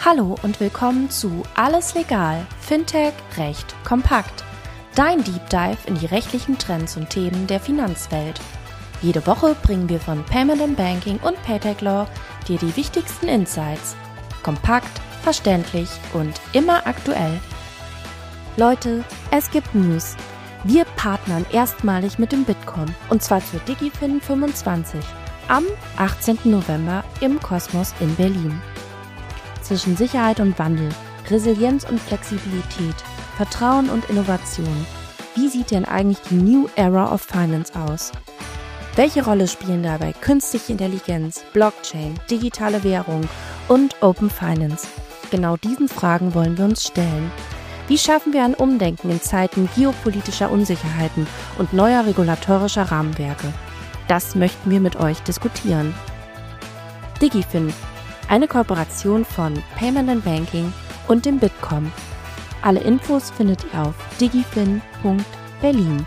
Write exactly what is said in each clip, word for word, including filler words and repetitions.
Hallo und willkommen zu Alles Legal, Fintech, Recht, kompakt. Dein Deep Dive in die rechtlichen Trends und Themen der Finanzwelt. Jede Woche bringen wir von Payment and Banking und Paytech Law dir die wichtigsten Insights. Kompakt, verständlich und immer aktuell. Leute, es gibt News. Wir partnern erstmalig mit dem Bitkom und zwar zur DigiFin fünfundzwanzig am achtzehnten November im Kosmos in Berlin. Zwischen Sicherheit und Wandel, Resilienz und Flexibilität, Vertrauen und Innovation. Wie sieht denn eigentlich die New Era of Finance aus? Welche Rolle spielen dabei künstliche Intelligenz, Blockchain, digitale Währung und Open Finance? Genau diesen Fragen wollen wir uns stellen. Wie schaffen wir ein Umdenken in Zeiten geopolitischer Unsicherheiten und neuer regulatorischer Rahmenwerke? Das möchten wir mit euch diskutieren. DigiFin, eine Kooperation von Payment and Banking und dem Bitkom. Alle Infos findet ihr auf digifin punkt berlin.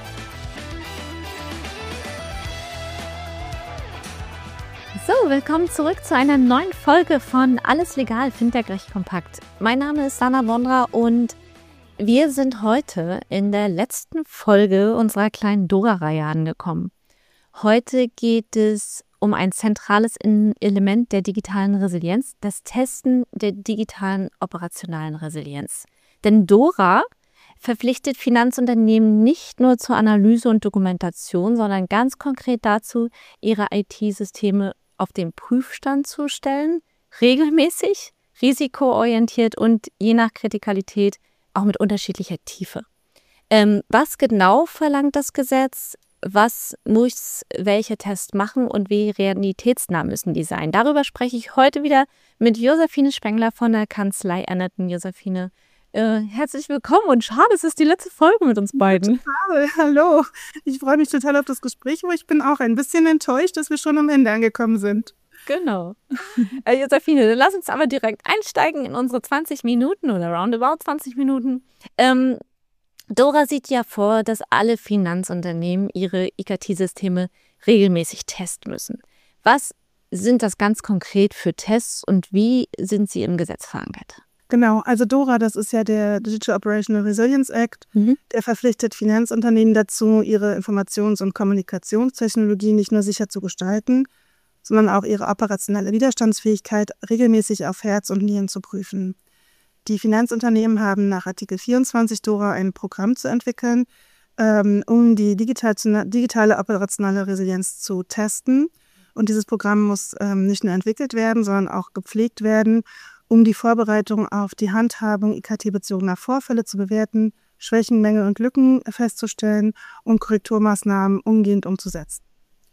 So, willkommen zurück zu einer neuen Folge von Alles Legal, Fintech, Recht, kompakt. Mein Name ist Sana Bondra und wir sind heute in der letzten Folge unserer kleinen Dora-Reihe angekommen. Heute geht es um ein zentrales Element der digitalen Resilienz, das Testen der digitalen operationalen Resilienz. Denn Dora verpflichtet Finanzunternehmen nicht nur zur Analyse und Dokumentation, sondern ganz konkret dazu, ihre I T-Systeme auf den Prüfstand zu stellen, regelmäßig, risikoorientiert und je nach Kritikalität auch mit unterschiedlicher Tiefe. Ähm, was genau verlangt das Gesetz? Was muss welche Tests machen und wie realitätsnah müssen die sein? Darüber spreche ich heute wieder mit Josephine Spengler von der Kanzlei Anderton. Josephine, äh, herzlich willkommen und schade, es ist die letzte Folge mit uns beiden. Total, hallo. Ich freue mich total auf das Gespräch, aber ich bin auch ein bisschen enttäuscht, dass wir schon am Ende angekommen sind. Genau. äh, Josephine, dann lass uns aber direkt einsteigen in unsere zwanzig Minuten oder roundabout zwanzig Minuten. Ähm, Dora sieht ja vor, dass alle Finanzunternehmen ihre I K T-Systeme regelmäßig testen müssen. Was sind das ganz konkret für Tests und wie sind sie im Gesetz verankert? Genau, also DORA, das ist ja der Digital Operational Resilience Act, mhm. der verpflichtet Finanzunternehmen dazu, ihre Informations- und Kommunikationstechnologie nicht nur sicher zu gestalten, sondern auch ihre operationelle Widerstandsfähigkeit regelmäßig auf Herz und Nieren zu prüfen. Die Finanzunternehmen haben nach Artikel vierundzwanzig DORA ein Programm zu entwickeln, ähm, um die digital, digitale operationelle Resilienz zu testen. Und dieses Programm muss ähm, nicht nur entwickelt werden, sondern auch gepflegt werden, um die Vorbereitung auf die Handhabung I K T-bezogener Vorfälle zu bewerten, Schwächen, Mängel und Lücken festzustellen und Korrekturmaßnahmen umgehend umzusetzen.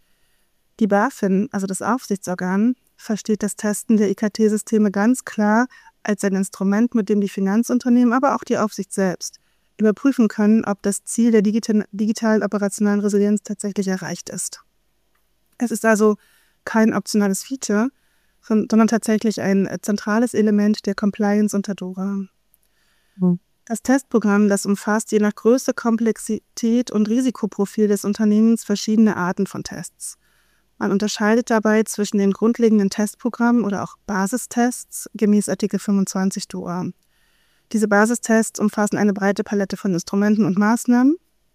Die BaFin, also das Aufsichtsorgan, versteht das Testen der I K T-Systeme ganz klar als ein Instrument, mit dem die Finanzunternehmen, aber auch die Aufsicht selbst überprüfen können, ob das Ziel der digitalen, digitalen operationalen Resilienz tatsächlich erreicht ist. Es ist also kein optionales Feature, sondern tatsächlich ein zentrales Element der Compliance unter DORA. Mhm. Das Testprogramm, das umfasst je nach Größe, Komplexität und Risikoprofil des Unternehmens verschiedene Arten von Tests. Man unterscheidet dabei zwischen den grundlegenden Testprogrammen oder auch Basistests gemäß Artikel fünfundzwanzig DORA. Diese Basistests umfassen eine breite Palette von Instrumenten und Maßnahmen.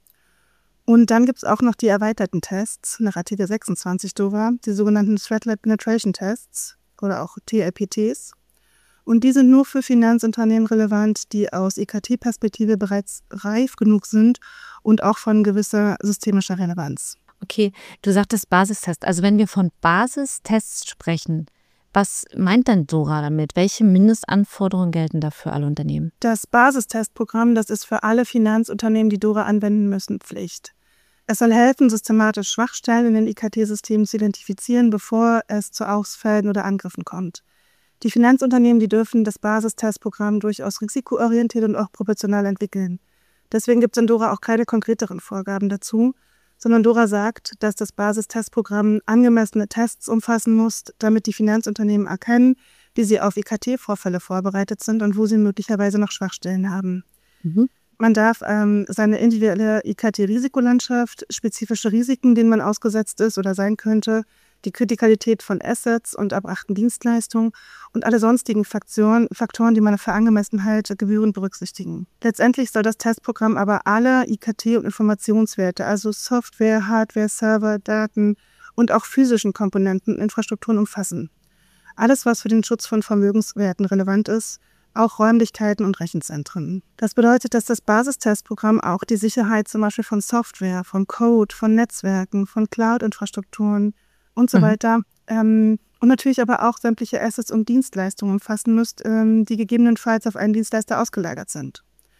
Und dann gibt es auch noch die erweiterten Tests nach Artikel sechsundzwanzig DORA, die sogenannten Threat Penetration Tests oder auch T L P Ts. Und die sind nur für Finanzunternehmen relevant, die aus I K T-Perspektive bereits reif genug sind und auch von gewisser systemischer Relevanz. Okay, du sagtest Basistest. Also wenn wir von Basistests sprechen, was meint denn DORA damit? Welche Mindestanforderungen gelten da für alle Unternehmen? Das Basistestprogramm, das ist für alle Finanzunternehmen, die DORA anwenden müssen, Pflicht. Es soll helfen, systematisch Schwachstellen in den I K T-Systemen zu identifizieren, bevor es zu Ausfällen oder Angriffen kommt. Die Finanzunternehmen, die dürfen das Basistestprogramm durchaus risikoorientiert und auch proportional entwickeln. Deswegen gibt es in DORA auch keine konkreteren Vorgaben dazu, sondern DORA sagt, dass das Basistestprogramm angemessene Tests umfassen muss, damit die Finanzunternehmen erkennen, wie sie auf I K T-Vorfälle vorbereitet sind und wo sie möglicherweise noch Schwachstellen haben. Mhm. Man darf ähm, seine individuelle I K T-Risikolandschaft, spezifische Risiken, denen man ausgesetzt ist oder sein könnte, die Kritikalität von Assets und erbrachten Dienstleistungen und alle sonstigen Faktoren, Faktoren, die man für Angemessenheit gebührend berücksichtigen. Letztendlich soll das Testprogramm aber alle I K T- und Informationswerte, also Software, Hardware, Server, Daten und auch physischen Komponenten, Infrastrukturen umfassen. Alles, was für den Schutz von Vermögenswerten relevant ist, auch Räumlichkeiten und Rechenzentren. Das bedeutet, dass das Basistestprogramm auch die Sicherheit zum Beispiel von Software, von Code, von Netzwerken, von Cloud-Infrastrukturen und so mhm. weiter ähm, und natürlich aber auch sämtliche Assets und Dienstleistungen umfassen müsst, ähm, die gegebenenfalls auf einen Dienstleister ausgelagert sind.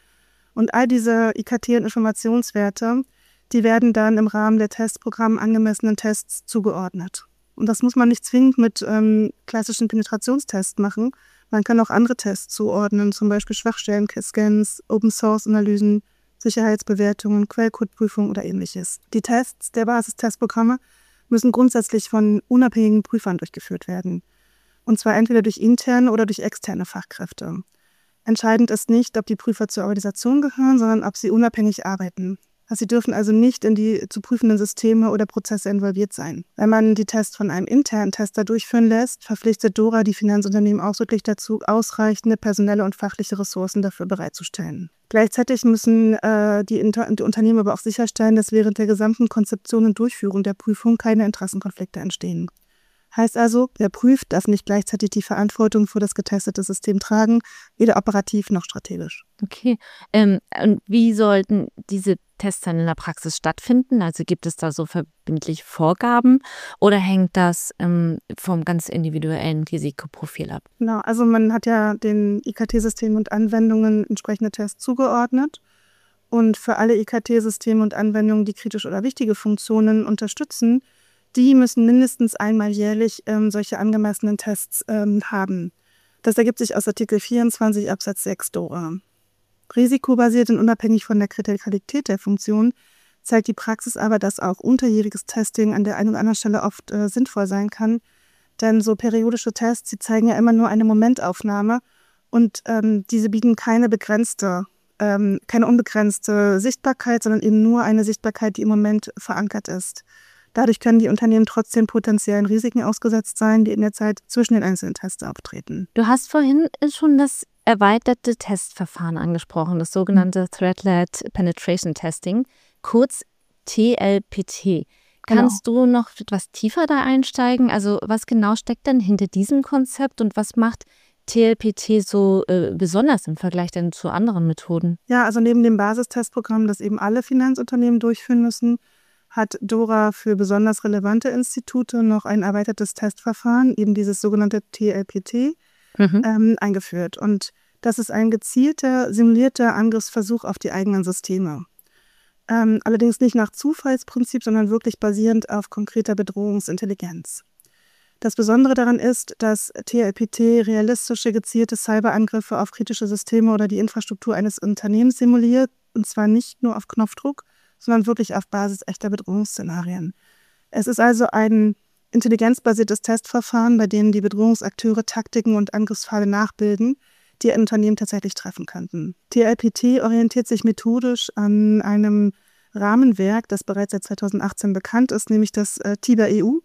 Und all diese I K T- und Informationswerte, die werden dann im Rahmen der Testprogramme angemessenen Tests zugeordnet. Und das muss man nicht zwingend mit ähm, klassischen Penetrationstests machen. Man kann auch andere Tests zuordnen, zum Beispiel Schwachstellen-Scans, Open-Source-Analysen, Sicherheitsbewertungen, Quellcode-Prüfungen oder ähnliches. Die Tests der Basistestprogramme müssen grundsätzlich von unabhängigen Prüfern durchgeführt werden. Und zwar entweder durch interne oder durch externe Fachkräfte. Entscheidend ist nicht, ob die Prüfer zur Organisation gehören, sondern ob sie unabhängig arbeiten. Sie dürfen also nicht in die zu prüfenden Systeme oder Prozesse involviert sein. Wenn man die Tests von einem internen Tester durchführen lässt, verpflichtet DORA die Finanzunternehmen ausdrücklich dazu, ausreichende personelle und fachliche Ressourcen dafür bereitzustellen. Gleichzeitig müssen äh, die, Inter- die Unternehmen aber auch sicherstellen, dass während der gesamten Konzeption und Durchführung der Prüfung keine Interessenkonflikte entstehen. Heißt also, wer prüft, darf nicht gleichzeitig die Verantwortung für das getestete System tragen, weder operativ noch strategisch. Okay. Ähm, und wie sollten diese Tests dann in der Praxis stattfinden? Also gibt es da so verbindliche Vorgaben oder hängt das ähm, vom ganz individuellen Risikoprofil ab? Genau, also man hat ja den I K T-Systemen und Anwendungen entsprechende Tests zugeordnet. Und für alle I K T-Systeme und Anwendungen, die kritische oder wichtige Funktionen unterstützen, die müssen mindestens einmal jährlich ähm, solche angemessenen Tests ähm, haben. Das ergibt sich aus Artikel vierundzwanzig Absatz sechs DORA. Risikobasiert und unabhängig von der Kritikalität der Funktion zeigt die Praxis aber, dass auch unterjähriges Testing an der einen oder anderen Stelle oft äh, sinnvoll sein kann. Denn so periodische Tests, die zeigen ja immer nur eine Momentaufnahme und ähm, diese bieten keine begrenzte, ähm, keine unbegrenzte Sichtbarkeit, sondern eben nur eine Sichtbarkeit, die im Moment verankert ist. Dadurch können die Unternehmen trotzdem potenziellen Risiken ausgesetzt sein, die in der Zeit zwischen den einzelnen Tests auftreten. Du hast vorhin schon das erweiterte Testverfahren angesprochen, das sogenannte Threat-Led Penetration Testing, kurz T L P T. Kannst genau. du noch etwas tiefer da einsteigen? Also was genau steckt denn hinter diesem Konzept und was macht T L P T so äh, besonders im Vergleich denn zu anderen Methoden? Ja, also neben dem Basistestprogramm, das eben alle Finanzunternehmen durchführen müssen, hat DORA für besonders relevante Institute noch ein erweitertes Testverfahren, eben dieses sogenannte T L P T, mhm. ähm, eingeführt. Und das ist ein gezielter, simulierter Angriffsversuch auf die eigenen Systeme. Ähm, allerdings nicht nach Zufallsprinzip, sondern wirklich basierend auf konkreter Bedrohungsintelligenz. Das Besondere daran ist, dass T L P T realistische, gezielte Cyberangriffe auf kritische Systeme oder die Infrastruktur eines Unternehmens simuliert, und zwar nicht nur auf Knopfdruck, sondern wirklich auf Basis echter Bedrohungsszenarien. Es ist also ein intelligenzbasiertes Testverfahren, bei dem die Bedrohungsakteure Taktiken und Angriffspfade nachbilden, die ein Unternehmen tatsächlich treffen könnten. T L P T orientiert sich methodisch an einem Rahmenwerk, das bereits seit zweitausendachtzehn bekannt ist, nämlich das äh, T I B A E U.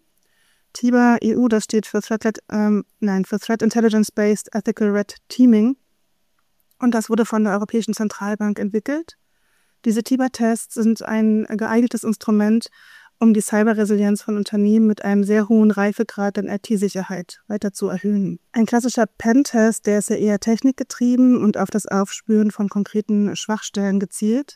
T I B A E U, das steht für Threat, ähm, nein, für Threat Intelligence-Based Ethical Red Teaming. Und das wurde von der Europäischen Zentralbank entwickelt. Diese T I B A-Tests sind ein geeignetes Instrument, um die Cyberresilienz von Unternehmen mit einem sehr hohen Reifegrad an I T-Sicherheit weiter zu erhöhen. Ein klassischer Pentest, der ist ja eher technikgetrieben und auf das Aufspüren von konkreten Schwachstellen gezielt.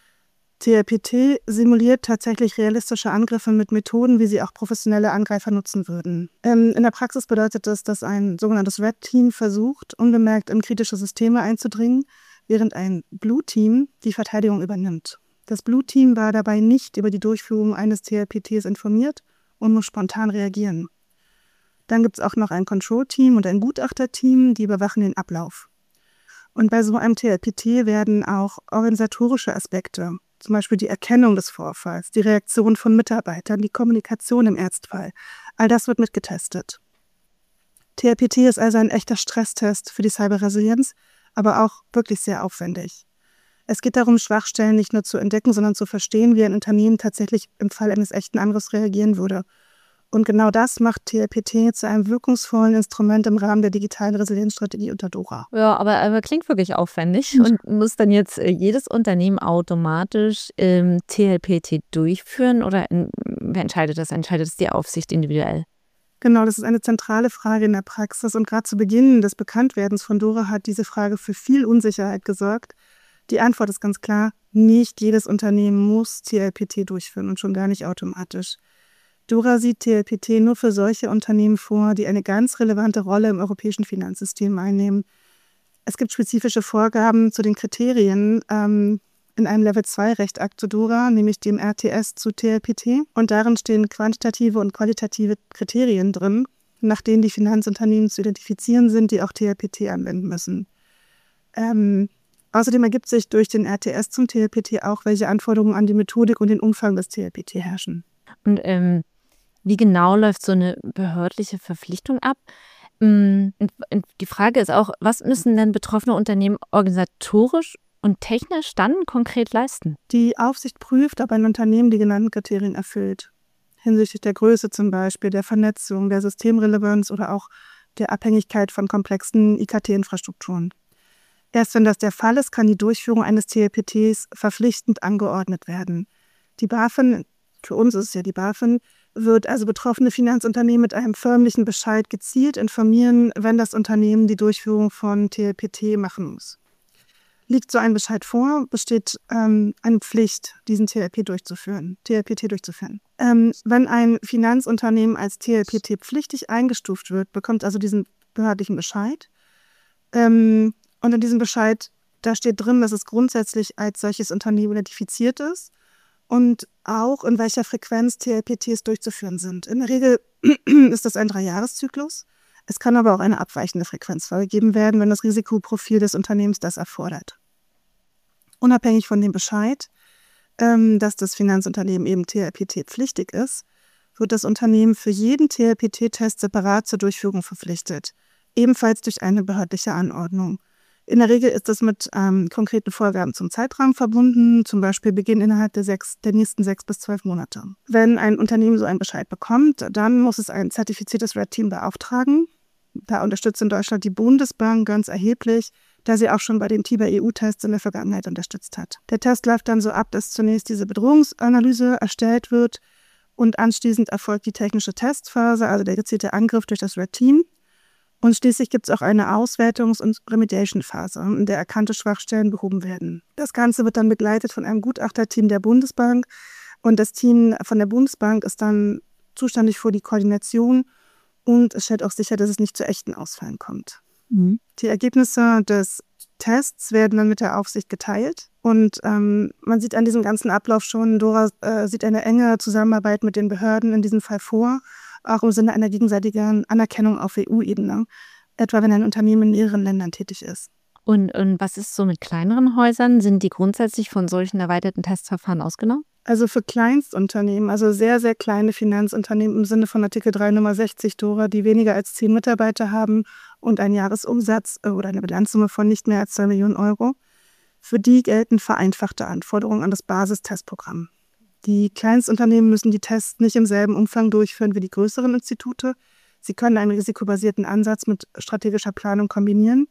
T L P T simuliert tatsächlich realistische Angriffe mit Methoden, wie sie auch professionelle Angreifer nutzen würden. Ähm, in der Praxis bedeutet das, dass ein sogenanntes Red Team versucht, unbemerkt in kritische Systeme einzudringen, während ein Blue Team die Verteidigung übernimmt. Das Blue Team war dabei nicht über die Durchführung eines T L P Ts informiert und muss spontan reagieren. Dann gibt es auch noch ein Control-Team und ein Gutachterteam, die überwachen den Ablauf. Und bei so einem T L P T werden auch organisatorische Aspekte, zum Beispiel die Erkennung des Vorfalls, die Reaktion von Mitarbeitern, die Kommunikation im Ernstfall, all das wird mitgetestet. T L P T ist also ein echter Stresstest für die Cyberresilienz, aber auch wirklich sehr aufwendig. Es geht darum, Schwachstellen nicht nur zu entdecken, sondern zu verstehen, wie ein Unternehmen tatsächlich im Fall eines echten Angriffs reagieren würde. Und genau das macht T L P T zu einem wirkungsvollen Instrument im Rahmen der digitalen Resilienzstrategie unter Dora. Ja, aber, aber klingt wirklich aufwendig. Und muss dann jetzt äh, jedes Unternehmen automatisch ähm, T L P T durchführen oder in, wer entscheidet das? Entscheidet es die Aufsicht individuell? Genau, das ist eine zentrale Frage in der Praxis. Und gerade zu Beginn des Bekanntwerdens von Dora hat diese Frage für viel Unsicherheit gesorgt. Die Antwort ist ganz klar, nicht jedes Unternehmen muss T L P T durchführen und schon gar nicht automatisch. Dora sieht T L P T nur für solche Unternehmen vor, die eine ganz relevante Rolle im europäischen Finanzsystem einnehmen. Es gibt spezifische Vorgaben zu den Kriterien ähm, in einem Level zwei Rechtakt zu Dora, nämlich dem R T S zu T L P T. Und darin stehen quantitative und qualitative Kriterien drin, nach denen die Finanzunternehmen zu identifizieren sind, die auch T L P T anwenden müssen. Ähm, außerdem ergibt sich durch den R T S zum T L P T auch, welche Anforderungen an die Methodik und den Umfang des T L P T herrschen. Und ähm, wie genau läuft so eine behördliche Verpflichtung ab? Die Frage ist auch, was müssen denn betroffene Unternehmen organisatorisch und technisch dann konkret leisten? Die Aufsicht prüft, ob ein Unternehmen die genannten Kriterien erfüllt. Hinsichtlich der Größe zum Beispiel, der Vernetzung, der Systemrelevanz oder auch der Abhängigkeit von komplexen I K T-Infrastrukturen. Erst wenn das der Fall ist, kann die Durchführung eines T L P Ts verpflichtend angeordnet werden. Die BaFin, für uns ist es ja die BaFin, wird also betroffene Finanzunternehmen mit einem förmlichen Bescheid gezielt informieren, wenn das Unternehmen die Durchführung von T L P T machen muss. Liegt so ein Bescheid vor, besteht ähm, eine Pflicht, diesen T L P durchzuführen, T L P T durchzuführen. Ähm, wenn ein Finanzunternehmen als T L P T pflichtig eingestuft wird, bekommt also diesen behördlichen Bescheid. Ähm, und in diesem Bescheid, da steht drin, dass es grundsätzlich als solches Unternehmen identifiziert ist und auch in welcher Frequenz T L P Ts durchzuführen sind. In der Regel ist das ein Dreijahreszyklus. Es kann aber auch eine abweichende Frequenz vorgegeben werden, wenn das Risikoprofil des Unternehmens das erfordert. Unabhängig von dem Bescheid, ähm, dass das Finanzunternehmen eben T L P T-pflichtig ist, wird das Unternehmen für jeden T L P T-Test separat zur Durchführung verpflichtet, ebenfalls durch eine behördliche Anordnung. In der Regel ist das mit ähm, konkreten Vorgaben zum Zeitrahmen verbunden, zum Beispiel Beginn innerhalb der, sechs, der nächsten sechs bis zwölf Monate. Wenn ein Unternehmen so einen Bescheid bekommt, dann muss es ein zertifiziertes Red Team beauftragen. Da unterstützt in Deutschland die Bundesbank ganz erheblich, da sie auch schon bei den T I B A E U-Tests in der Vergangenheit unterstützt hat. Der Test läuft dann so ab, dass zunächst diese Bedrohungsanalyse erstellt wird und anschließend erfolgt die technische Testphase, also der gezielte Angriff durch das Red Team. Und schließlich gibt es auch eine Auswertungs- und Remediation-Phase, in der erkannte Schwachstellen behoben werden. Das Ganze wird dann begleitet von einem Gutachterteam der Bundesbank und das Team von der Bundesbank ist dann zuständig für die Koordination und es stellt auch sicher, dass es nicht zu echten Ausfällen kommt. Mhm. Die Ergebnisse des Tests werden dann mit der Aufsicht geteilt und ähm, man sieht an diesem ganzen Ablauf schon, Dora äh, sieht eine enge Zusammenarbeit mit den Behörden in diesem Fall vor, auch im Sinne einer gegenseitigen Anerkennung auf E U-Ebene, etwa wenn ein Unternehmen in mehreren Ländern tätig ist. Und, und was ist so mit kleineren Häusern? Sind die grundsätzlich von solchen erweiterten Testverfahren ausgenommen? Also für Kleinstunternehmen, also sehr, sehr kleine Finanzunternehmen im Sinne von Artikel drei Nummer sechzig Dora, die weniger als zehn Mitarbeiter haben und einen Jahresumsatz oder eine Bilanzsumme von nicht mehr als zwei Millionen Euro, für die gelten vereinfachte Anforderungen an das Basistestprogramm. Die Kleinstunternehmen müssen die Tests nicht im selben Umfang durchführen wie die größeren Institute. Sie können einen risikobasierten Ansatz mit strategischer Planung kombinieren,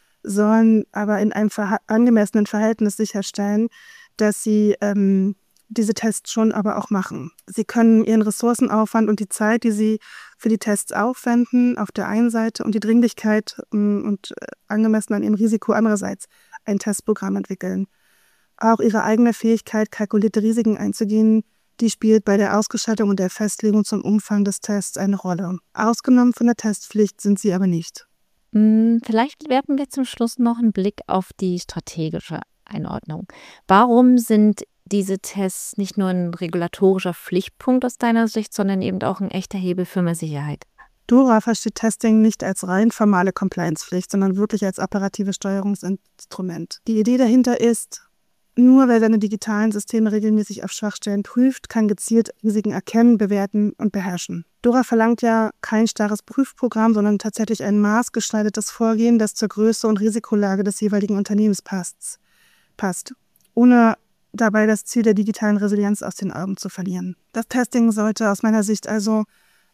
sollen aber in einem verha- angemessenen Verhältnis sicherstellen, dass sie ähm, diese Tests schon aber auch machen. Sie können ihren Ressourcenaufwand und die Zeit, die sie für die Tests aufwenden, auf der einen Seite und die Dringlichkeit ähm, und äh, angemessen an ihrem Risiko andererseits ein Testprogramm entwickeln. Auch ihre eigene Fähigkeit, kalkulierte Risiken einzugehen, die spielt bei der Ausgestaltung und der Festlegung zum Umfang des Tests eine Rolle. Ausgenommen von der Testpflicht sind sie aber nicht. Vielleicht werfen wir zum Schluss noch einen Blick auf die strategische Einordnung. Warum sind diese Tests nicht nur ein regulatorischer Pflichtpunkt aus deiner Sicht, sondern eben auch ein echter Hebel für mehr Sicherheit? Dora versteht Testing nicht als rein formale Compliance-Pflicht, sondern wirklich als operative Steuerungsinstrument. Die Idee dahinter ist, nur wer seine digitalen Systeme regelmäßig auf Schwachstellen prüft, kann gezielt Risiken erkennen, bewerten und beherrschen. Dora verlangt ja kein starres Prüfprogramm, sondern tatsächlich ein maßgeschneidertes Vorgehen, das zur Größe und Risikolage des jeweiligen Unternehmens passt, passt, ohne dabei das Ziel der digitalen Resilienz aus den Augen zu verlieren. Das Testing sollte aus meiner Sicht also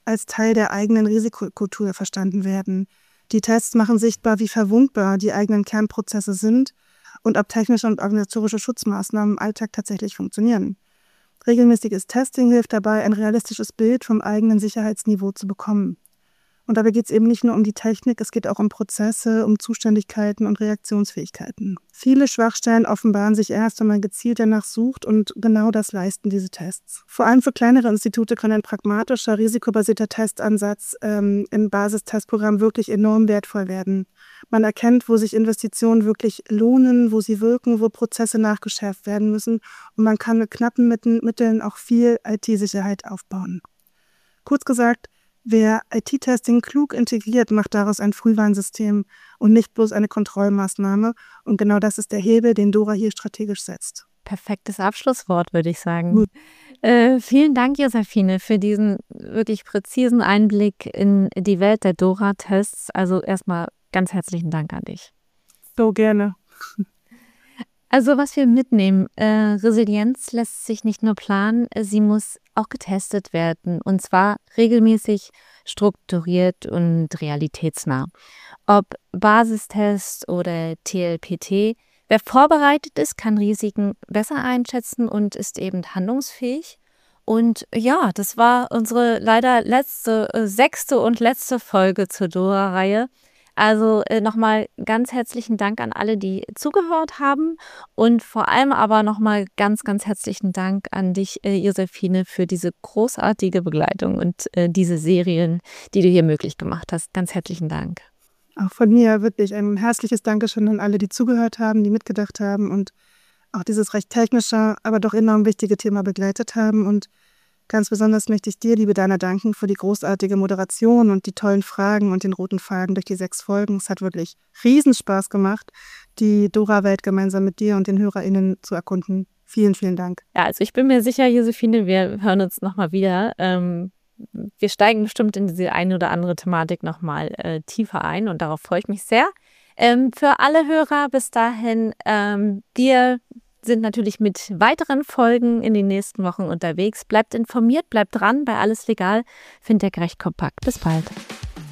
als Teil der eigenen Risikokultur verstanden werden. Die Tests machen sichtbar, wie verwundbar die eigenen Kernprozesse sind und ob technische und organisatorische Schutzmaßnahmen im Alltag tatsächlich funktionieren. Regelmäßiges Testing hilft dabei, ein realistisches Bild vom eigenen Sicherheitsniveau zu bekommen. Und dabei geht es eben nicht nur um die Technik, es geht auch um Prozesse, um Zuständigkeiten und Reaktionsfähigkeiten. Viele Schwachstellen offenbaren sich erst, wenn man gezielt danach sucht, und genau das leisten diese Tests. Vor allem für kleinere Institute kann ein pragmatischer, risikobasierter Testansatz ähm, im Basistestprogramm wirklich enorm wertvoll werden. Man erkennt, wo sich Investitionen wirklich lohnen, wo sie wirken, wo Prozesse nachgeschärft werden müssen, und man kann mit knappen Mitteln auch viel I T-Sicherheit aufbauen. Kurz gesagt, wer I T-Testing klug integriert, macht daraus ein Frühwarnsystem und nicht bloß eine Kontrollmaßnahme. Und genau das ist der Hebel, den Dora hier strategisch setzt. Perfektes Abschlusswort, würde ich sagen. Äh, vielen Dank, Josephine, für diesen wirklich präzisen Einblick in die Welt der Dora-Tests. Also erstmal ganz herzlichen Dank an dich. So gerne. Also was wir mitnehmen, äh, Resilienz lässt sich nicht nur planen, sie muss auch getestet werden, und zwar regelmäßig, strukturiert und realitätsnah. Ob Basistest oder T L P T, wer vorbereitet ist, kann Risiken besser einschätzen und ist eben handlungsfähig. Und ja, das war unsere leider letzte, äh, sechste und letzte Folge zur Dora-Reihe. Also äh, nochmal ganz herzlichen Dank an alle, die zugehört haben, und vor allem aber nochmal ganz, ganz herzlichen Dank an dich, äh, Josephine, für diese großartige Begleitung und äh, diese Serien, die du hier möglich gemacht hast. Ganz herzlichen Dank. Auch von mir wirklich ein herzliches Dankeschön an alle, die zugehört haben, die mitgedacht haben und auch dieses recht technische, aber doch enorm wichtige Thema begleitet haben. Und ganz besonders möchte ich dir, liebe Dana, danken für die großartige Moderation und die tollen Fragen und den roten Faden durch die sechs Folgen. Es hat wirklich Riesenspaß gemacht, die Dora-Welt gemeinsam mit dir und den HörerInnen zu erkunden. Vielen, vielen Dank. Ja, also ich bin mir sicher, Josephine, wir hören uns nochmal wieder. Ähm, wir steigen bestimmt in diese eine oder andere Thematik nochmal äh, tiefer ein, und darauf freue ich mich sehr. Ähm, für alle Hörer bis dahin, ähm, dir sind natürlich mit weiteren Folgen in den nächsten Wochen unterwegs. Bleibt informiert, bleibt dran bei Alles Legal. Fintech recht kompakt. Bis bald.